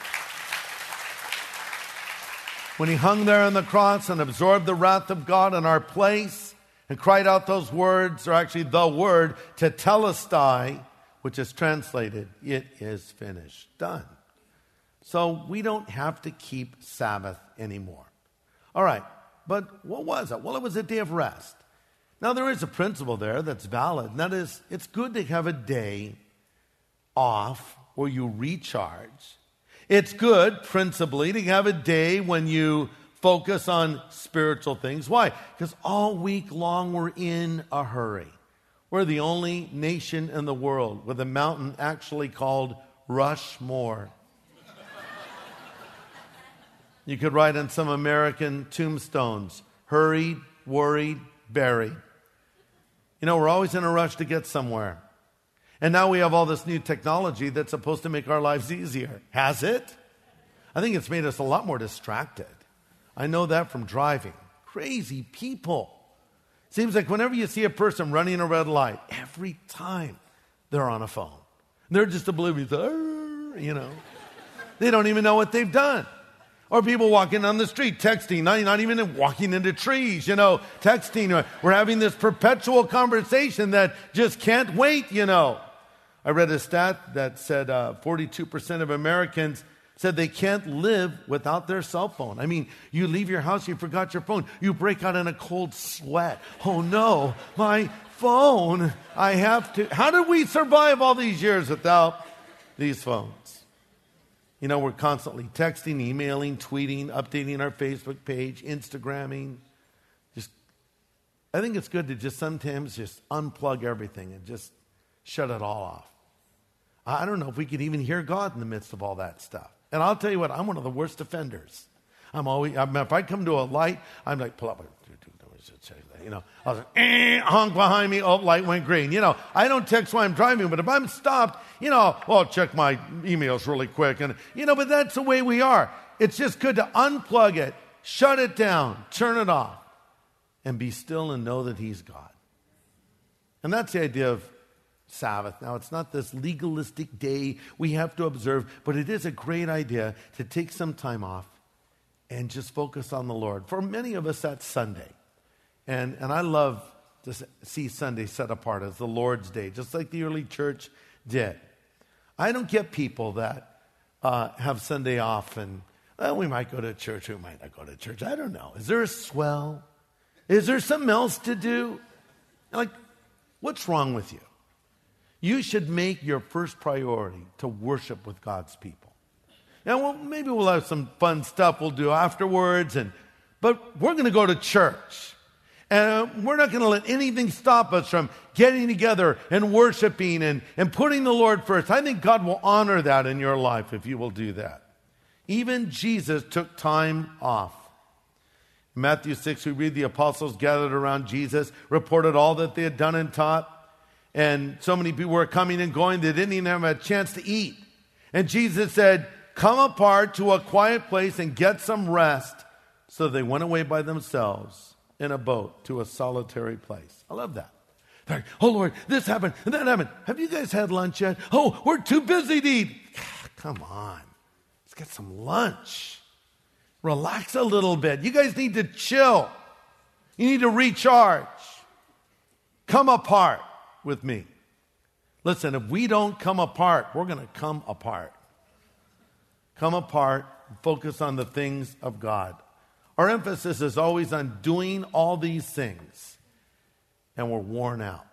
When he hung there on the cross and absorbed the wrath of God in our place and cried out those words, or actually the word, tetelestai, which is translated, it is finished. Done. So we don't have to keep Sabbath anymore. All right. But what was it? Well, it was a day of rest. Now, there is a principle there that's valid, and that is, it's good to have a day off where you recharge. It's good, principally, to have a day when you focus on spiritual things. Why? Because all week long we're in a hurry. We're the only nation in the world with a mountain actually called Rushmore. You could write on some American tombstones, hurried, worried, buried. You know, we're always in a rush to get somewhere. And now we have all this new technology that's supposed to make our lives easier. Has it? I think it's made us a lot more distracted. I know that from driving. Crazy people. Seems like whenever you see a person running a red light, every time they're on a phone. They're just oblivious, you know. They don't even know what they've done. Or people walking on the street, texting, not, not even walking into trees, you know, texting. We're having this perpetual conversation that just can't wait, you know. I read a stat that said uh, forty-two percent of Americans said they can't live without their cell phone. I mean, you leave your house, you forgot your phone. You break out in a cold sweat. Oh, no, my phone. I have to. How did we survive all these years without these phones? You know, we're constantly texting, emailing, tweeting, updating our Facebook page, Instagramming. Just, I think it's good to just sometimes just unplug everything and just shut it all off. I don't know if we could even hear God in the midst of all that stuff. And I'll tell you what, I'm one of the worst offenders. I'm always, I mean, if I come to a light, I'm like, pull up. You know, I was like, eh, honk behind me. Oh, light went green. You know, I don't text while I'm driving, but if I'm stopped, you know, well, I'll check my emails really quick. And, you know, but that's the way we are. It's just good to unplug it, shut it down, turn it off, and be still and know that he's God. And that's the idea of Sabbath. Now, it's not this legalistic day we have to observe, but it is a great idea to take some time off and just focus on the Lord. For many of us, that's Sunday. And and I love to see Sunday set apart as the Lord's Day, just like the early church did. I don't get people that uh, have Sunday off and, well, we might go to church, we might not go to church. I don't know. Is there a swell? Is there something else to do? Like, what's wrong with you? You should make your first priority to worship with God's people. Now, well, maybe we'll have some fun stuff we'll do afterwards, and but we're going to go to church. And we're not going to let anything stop us from getting together and worshiping and, and putting the Lord first. I think God will honor that in your life if you will do that. Even Jesus took time off. In Matthew six, we read the apostles gathered around Jesus, reported all that they had done and taught. And so many people were coming and going, they didn't even have a chance to eat. And Jesus said, come apart to a quiet place and get some rest. So they went away by themselves in a boat to a solitary place. I love that. They're like, oh Lord, this happened and that happened. Have you guys had lunch yet? Oh, we're too busy to eat. Come on. Let's get some lunch. Relax a little bit. You guys need to chill. You need to recharge. Come apart with me. Listen, if we don't come apart, we're going to come apart. Come apart and focus on the things of God. Our emphasis is always on doing all these things, and we're worn out.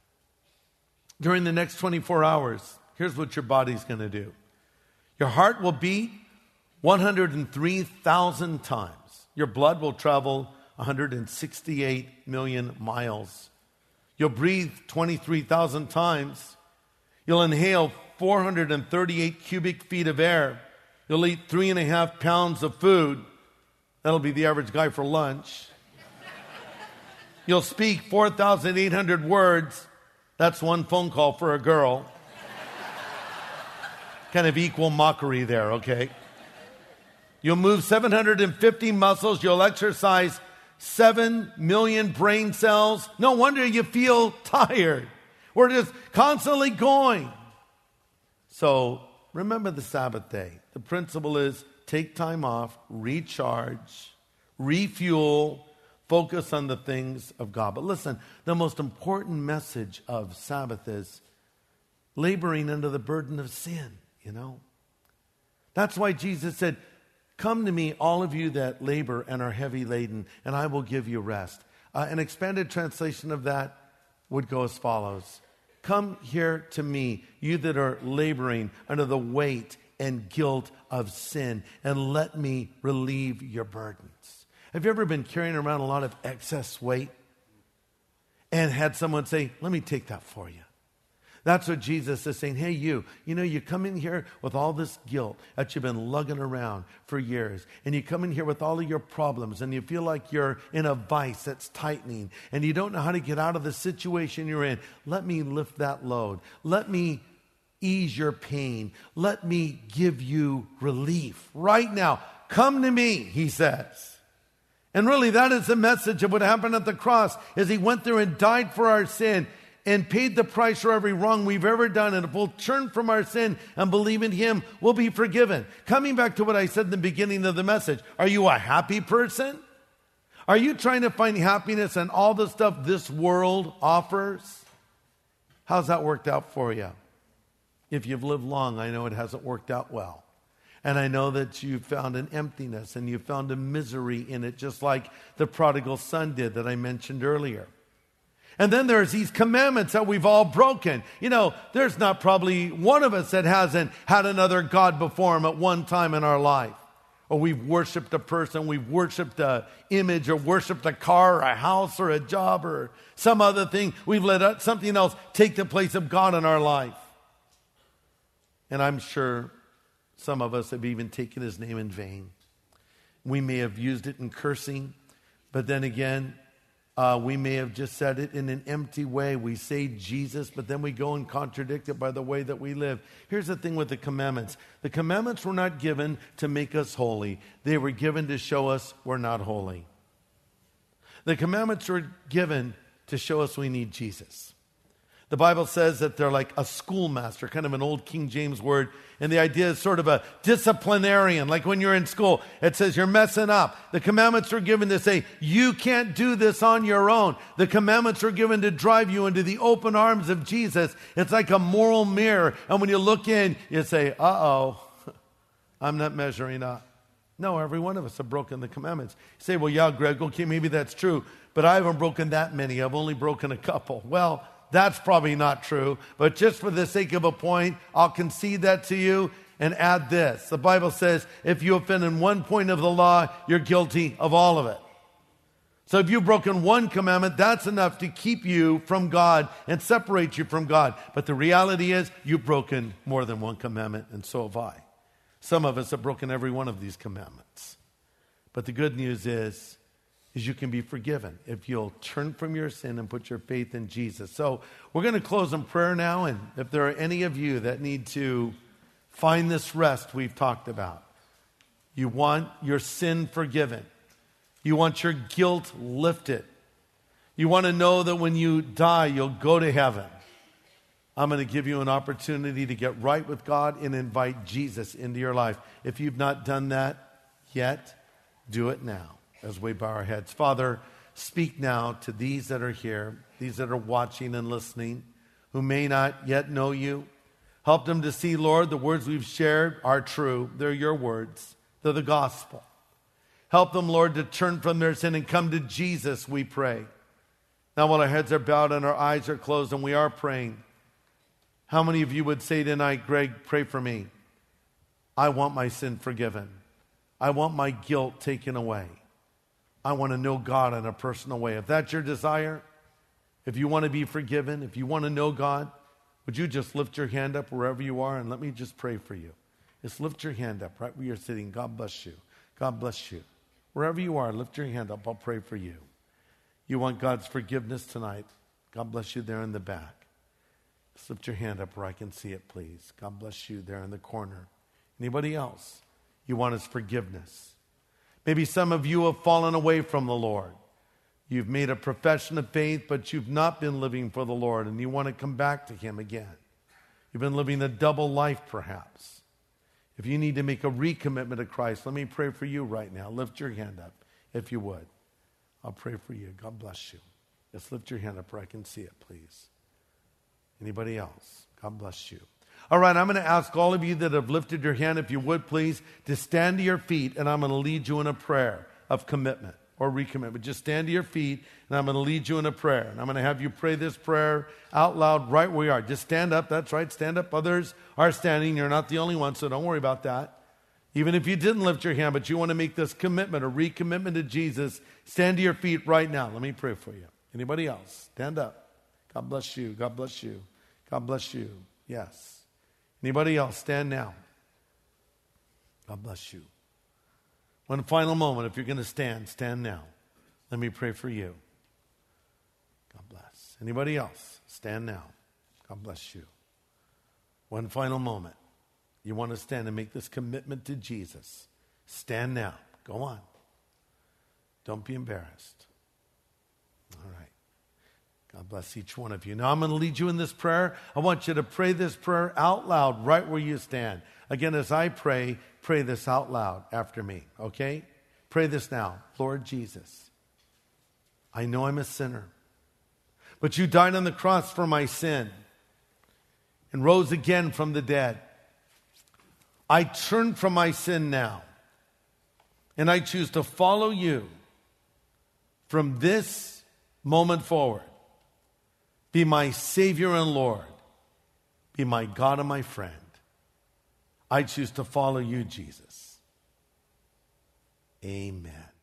During the next twenty-four hours, here's what your body's going to do. Your heart will beat one hundred three thousand times. Your blood will travel one hundred sixty-eight million miles. You'll breathe twenty-three thousand times. You'll inhale four hundred thirty-eight cubic feet of air. You'll eat three and a half pounds of food. That'll be the average guy for lunch. You'll speak four thousand eight hundred words. That's one phone call for a girl. Kind of equal mockery there, okay? You'll move seven hundred fifty muscles. You'll exercise seven million brain cells. No wonder you feel tired. We're just constantly going. So remember the Sabbath day. The principle is take time off, recharge, refuel, focus on the things of God. But listen, the most important message of Sabbath is laboring under the burden of sin, you know. That's why Jesus said, come to me, all of you that labor and are heavy laden, and I will give you rest. Uh, an expanded translation of that would go as follows. Come here to me, you that are laboring under the weight and guilt of sin, and let me relieve your burdens. Have you ever been carrying around a lot of excess weight and had someone say, let me take that for you? That's what Jesus is saying. Hey, you, you know, you come in here with all this guilt that you've been lugging around for years. And you come in here with all of your problems and you feel like you're in a vice that's tightening and you don't know how to get out of the situation you're in. Let me lift that load. Let me ease your pain. Let me give you relief right now. Come to me, he says. And really, that is the message of what happened at the cross, is he went there and died for our sin and paid the price for every wrong we've ever done. And if we'll turn from our sin and believe in him, we'll be forgiven. Coming back to what I said in the beginning of the message, are you a happy person? Are you trying to find happiness in all the stuff this world offers? How's that worked out for you? If you've lived long, I know it hasn't worked out well. And I know that you found an emptiness and you found a misery in it, just like the prodigal son did that I mentioned earlier. And then there's these commandments that we've all broken. You know, there's not probably one of us that hasn't had another God before him at one time in our life. Or we've worshiped a person, we've worshiped an image, or worshiped a car, or a house, or a job, or some other thing. We've let something else take the place of God in our life. And I'm sure some of us have even taken his name in vain. We may have used it in cursing, but then again, Uh, we may have just said it in an empty way. We say Jesus, but then we go and contradict it by the way that we live. Here's the thing with the commandments. The commandments were not given to make us holy. They were given to show us we're not holy. The commandments were given to show us we need Jesus. The Bible says that they're like a schoolmaster, kind of an old King James word. And the idea is sort of a disciplinarian, like when you're in school. It says you're messing up. The commandments were given to say, you can't do this on your own. The commandments were given to drive you into the open arms of Jesus. It's like a moral mirror. And when you look in, you say, uh-oh, I'm not measuring up. No, every one of us have broken the commandments. You say, well, yeah, Greg, okay, maybe that's true. But I haven't broken that many. I've only broken a couple. Well, that's probably not true, but just for the sake of a point, I'll concede that to you and add this. The Bible says if you offend in one point of the law, you're guilty of all of it. So if you've broken one commandment, that's enough to keep you from God and separate you from God. But the reality is you've broken more than one commandment, and so have I. Some of us have broken every one of these commandments. But the good news is, is you can be forgiven if you'll turn from your sin and put your faith in Jesus. So we're going to close in prayer now, and if there are any of you that need to find this rest we've talked about, you want your sin forgiven, you want your guilt lifted, you want to know that when you die you'll go to heaven, I'm going to give you an opportunity to get right with God and invite Jesus into your life. If you've not done that yet, do it now. As we bow our heads. Father, speak now to these that are here, these that are watching and listening, who may not yet know you. Help them to see, Lord, the words we've shared are true. They're your words. They're the gospel. Help them, Lord, to turn from their sin and come to Jesus, we pray. Now, while our heads are bowed and our eyes are closed and we are praying, how many of you would say tonight, Greg, pray for me? I want my sin forgiven. I want my guilt taken away. I want to know God in a personal way. If that's your desire, if you want to be forgiven, if you want to know God, would you just lift your hand up wherever you are and let me just pray for you. Just lift your hand up right where you're sitting. God bless you. God bless you. Wherever you are, lift your hand up. I'll pray for you. You want God's forgiveness tonight? God bless you there in the back. Just lift your hand up where I can see it, please. God bless you there in the corner. Anybody else? You want His forgiveness. Maybe some of you have fallen away from the Lord. You've made a profession of faith, but you've not been living for the Lord, and you want to come back to Him again. You've been living a double life, perhaps. If you need to make a recommitment to Christ, let me pray for you right now. Lift your hand up, if you would. I'll pray for you. God bless you. Just lift your hand up where I can see it, please. Anybody else? God bless you. All right, I'm going to ask all of you that have lifted your hand, if you would please, to stand to your feet, and I'm going to lead you in a prayer of commitment or recommitment. Just stand to your feet, and I'm going to lead you in a prayer. And I'm going to have you pray this prayer out loud right where you are. Just stand up. That's right. Stand up. Others are standing. You're not the only one, so don't worry about that. Even if you didn't lift your hand, but you want to make this commitment, a recommitment to Jesus, stand to your feet right now. Let me pray for you. Anybody else? Stand up. God bless you. God bless you. God bless you. Yes. Anybody else? Stand now. God bless you. One final moment. If you're going to stand, stand now. Let me pray for you. God bless. Anybody else? Stand now. God bless you. One final moment. You want to stand and make this commitment to Jesus. Stand now. Go on. Don't be embarrassed. All right. God bless each one of you. Now I'm going to lead you in this prayer. I want you to pray this prayer out loud right where you stand. Again, as I pray, pray this out loud after me, okay? Pray this now. Lord Jesus, I know I'm a sinner, but you died on the cross for my sin and rose again from the dead. I turn from my sin now, and I choose to follow you from this moment forward. Be my Savior and Lord. Be my God and my friend. I choose to follow you, Jesus. Amen.